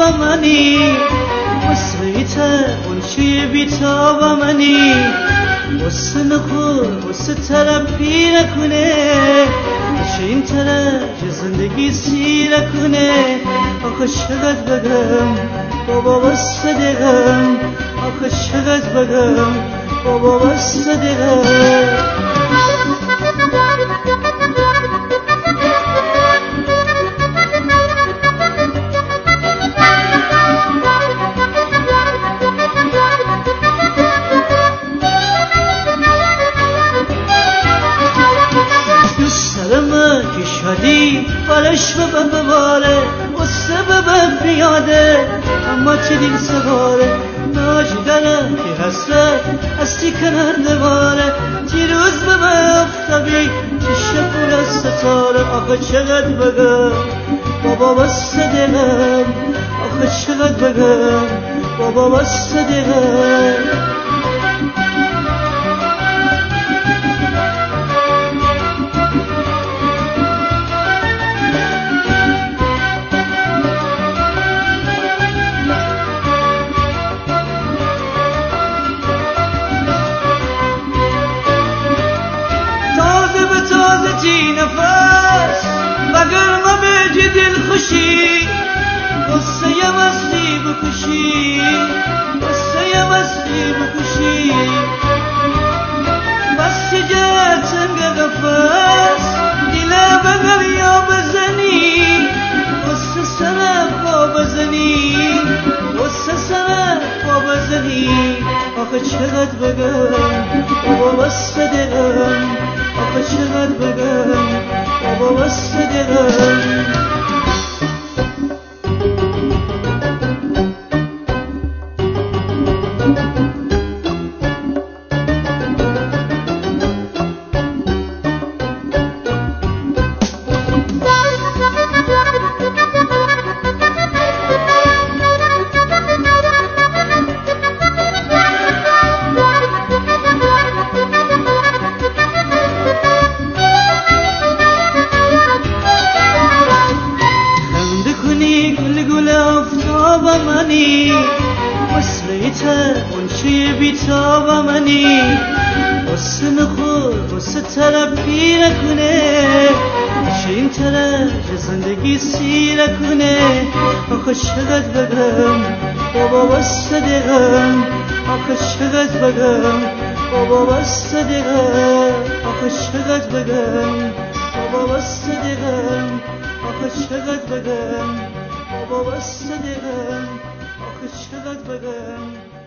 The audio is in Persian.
منی وسیت اونچه بیتاب منی واسه نخور واسه ترپی نکنه چه این طرح زندگی سیر کنه آخه چقدر بگم بابا بس دقم آخه چقدر بگم بابا بس دقم شادی بالش بباره و سبب بیاده اما چه دل سواره ناجدنه که حسرت استی کنار دواره تیروز به افتابی چشم پر از ستاره آخه چقدر بگم بابا بس دلم آخه چقدر بگم بابا بس دلم جی نفس مگر ما به دل خوشی قصه مستی بکشی قصه مستی بکشی بس جا تنگ قفص دل بگر یا بزنی قصه سنه با بزنی قصه سنه با بزنی آخه چقدر بگم بابا بس دلم آخه چقدر بگم بابا بس دلم منی وسیت اونچه بیتاب منی واسه نخور واسه ترپی نکنه چه این طرح زندگی سیر کنه آخه چقدر بگم بابا بس دقم آخه چقدر بگم بابا بس دقم آخه چقدر بگم بابا بس دقم آخه چقدر بگم بابا بس دقم آخه چقدر بگم